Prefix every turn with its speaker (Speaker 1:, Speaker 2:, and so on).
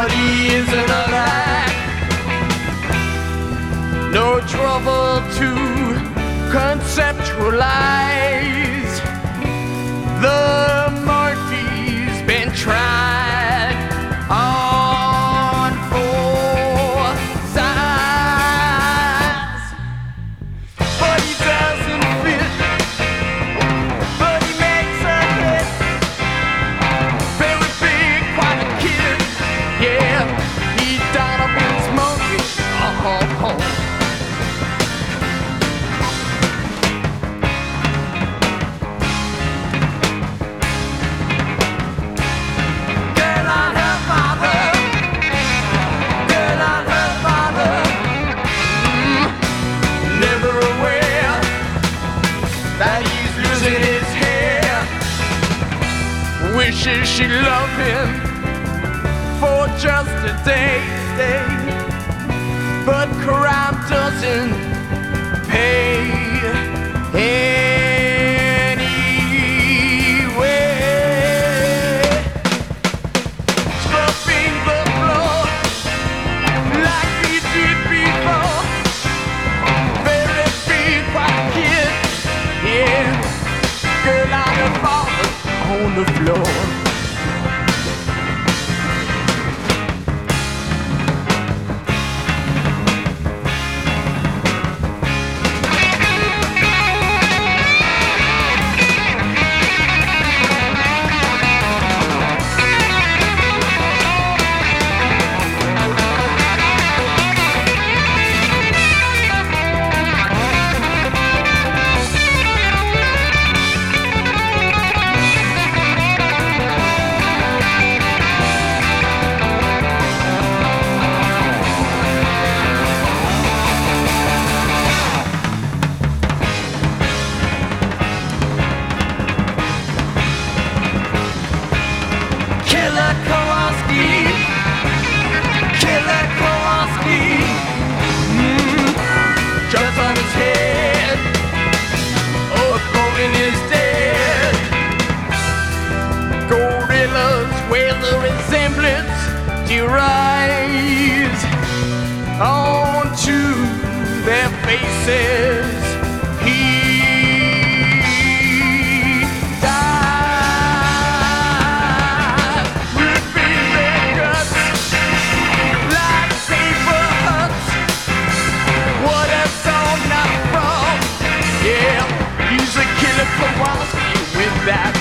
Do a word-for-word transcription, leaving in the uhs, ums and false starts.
Speaker 1: but he isn't alive. No trouble to conceptualize. The Murphy's been tried on four sides, but he doesn't fit. But he makes a hit. Very big, quite a kid. Yeah, he Donovan's monkey. Oh, oh, oh. Wishes she loved him for just a day, day. But crime doesn't pay anyway. Scrubbing the floor like he did before. Very big white kid, yeah. Girl on her father on the floor. Rise onto their faces. He died, ripping their guts like paper huts. What a song not from. Yeah, he's a killer Kowalski with that